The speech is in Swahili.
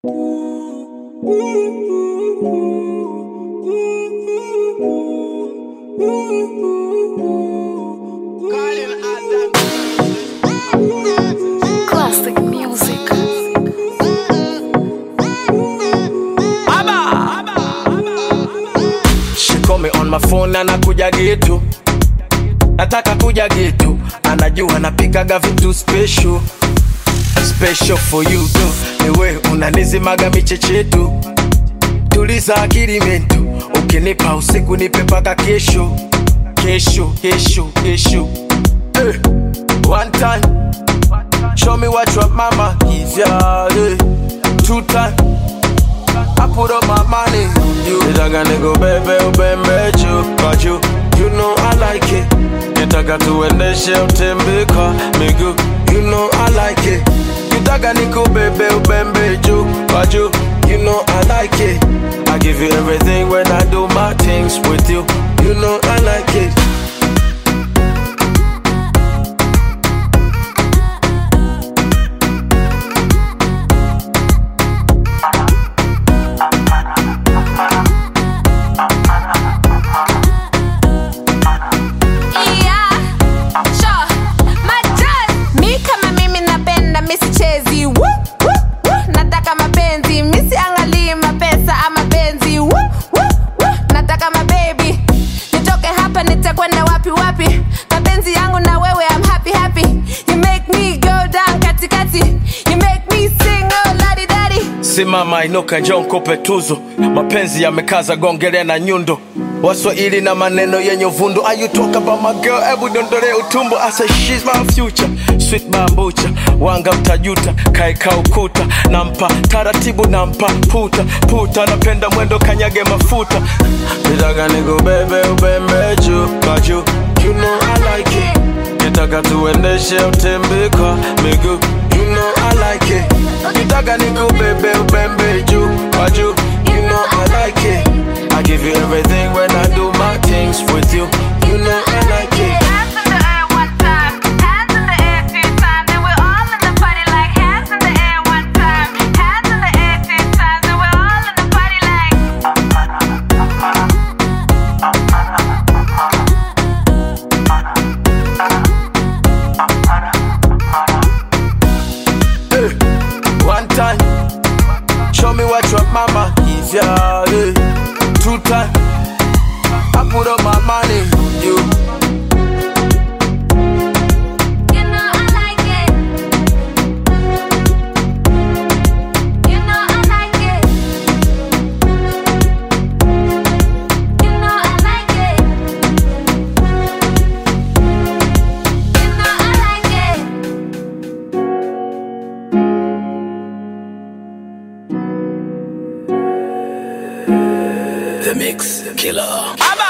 Classic music. She call me on my phone na nakuja gitu. Nataka kuja gitu. Anajua napikaga vitu special. Special for you too. Ewe unanizimaga michechetu. Tuliza akili mentu. Ukinipa usiku nipe paka kesho. Kesho. Hey. One time. Show me what your mama is, yeah. 2 times. I put up my money. You nitaka nikubebe ubembe got you know I like it. Nitaka tuendeshe utembe kwa miguu. You know I like it. Nitaka nikubebe ubembe got you know I like it. I give you everything when I do my things with you. You know I like it. Mapenzi yangu na wewe, I'm happy. You make me go down katikati. You make me sing oh ladi dadi. Simama inuka njoo nikupe tuzo. Mapenzi yamekaza gongele na nyundo. Waswahili na maneno yenye uvundo. Are you talk about my girl? Ebu dondole utumbo. I say she's my future. Sweet bambucha. Wanga mtajuta. Kaika ukuta. Nampa taratibu nampa puta. Napenda mwendo kanyage mafuta. Nitaka nikubebe ubembe got you know I like it. Nitaka tuendeshe utembe kwa miguu. You know I like it. Nitaka nikubebe ubembe got you know I like it. I give you everything when I do my things with you. You know I like it. Hands in the air one time. Hands in the air 2 times. And we're all in the party like hands in the air one time. Hands in the air 2 times. And we're all in the party like. Hey, one time. Show me what your mama is, yeah. 2 times. I put up my money. You. You know I like it. You know I like it. You know I like it. You know I like it. The Mix Killer.